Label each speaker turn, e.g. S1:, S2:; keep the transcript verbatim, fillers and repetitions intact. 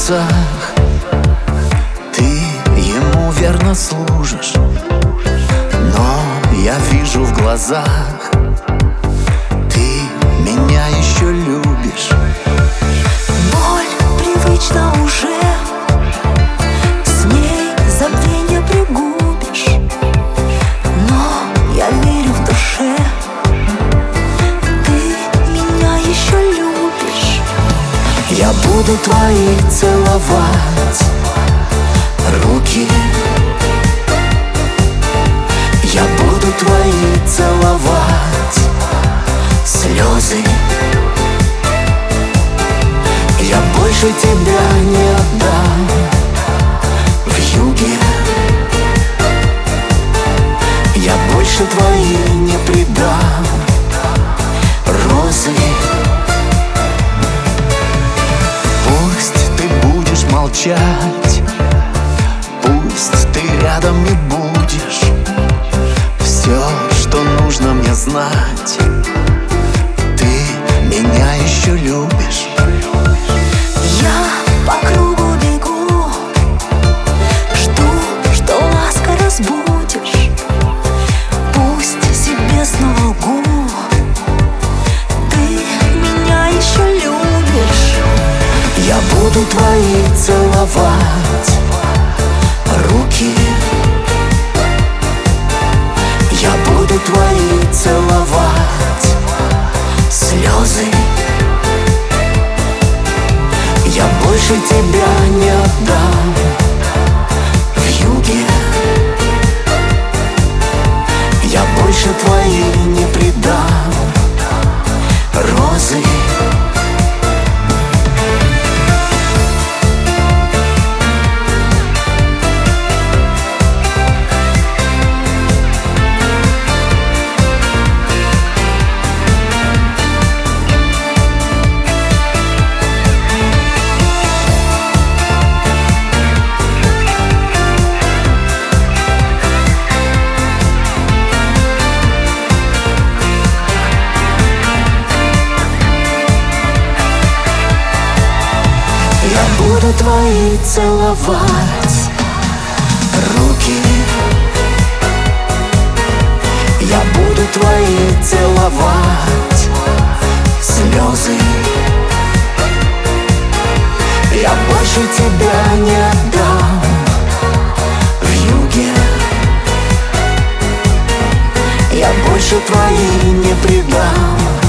S1: небесах, ты ему верно служишь, но я вижу в глазах, ты меня еще любишь.
S2: Боль привычна уже, с ней забвенье пригубишь, но я верю в душе, ты меня еще любишь.
S1: Я буду твои целовать руки, я буду твои целовать слезы. Я больше тебя не отдам вьюге, я больше твои не предам розы. Пусть ты будешь молчать, пусть ты рядом не будешь, все, что нужно мне знать, ты меня еще любишь.
S2: Я по кругу бегу, жду, что лаской разбудишь. Пусть себе снова лгу, ты меня еще любишь.
S1: Я буду твои целовать руки, я буду твои целовать слезы. Я больше тебя не отдам вьюге, я больше твои не предам розы. Буду твои целовать руки, я буду твои целовать слезы. Я больше тебя не отдам вьюге, я больше твои не предам